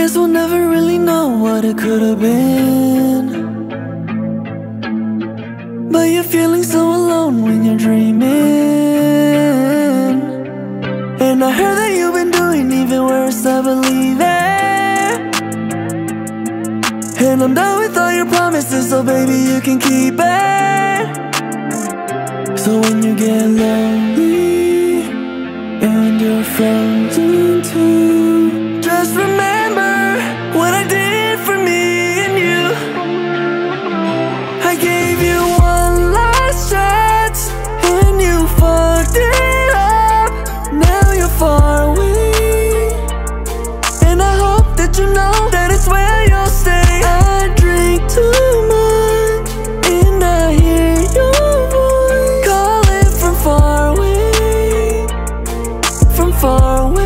Guess we'll never really know what it could have been, but you're feeling so alone when you're dreaming. And I heard that you've been doing even worse, I believe it. And I'm done with all your promises, so baby you can keep it. So when you get lonely and you're frozen too, just remember what I did for me and you. I gave you one last chance and you fucked it up. Now you're far away, and I hope that you know that it's where you'll stay. I drink too much and I hear your voice calling from far away, from far away.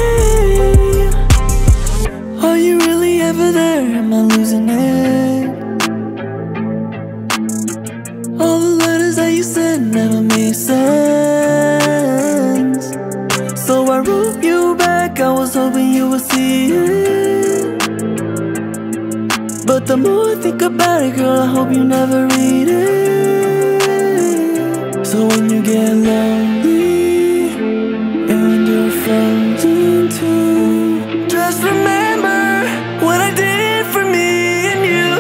Are you really ever there? Am I losing it? All the letters that you sent never made sense, so I wrote you back, I was hoping you would see it. But the more I think about it, girl, I hope you never read it. So when you get lonely and you're frozen too, just remember what I did for me and you.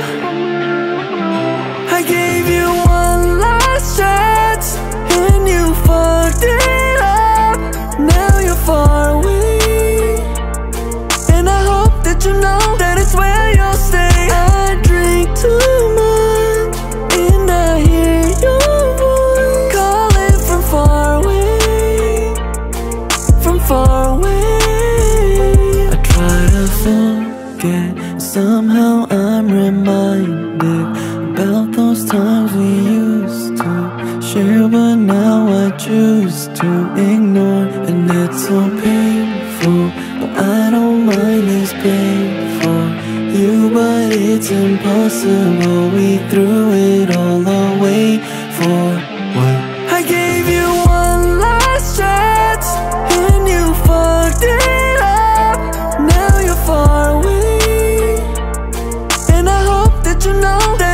I gave you one last chance and you fucked it up. Now you're far away, and I hope that you know that it's where you'll stay. I drink too much and I hear your voice calling from far away, from far away. I try to forget, somehow I'm reminded about those times we used to share, but now I choose to ignore. And it's so painful, but I don't mind this pain for you. But it's impossible, we threw it all away for what? I gave you one last chance and you fucked it up. Now you're far away, and I hope that you know that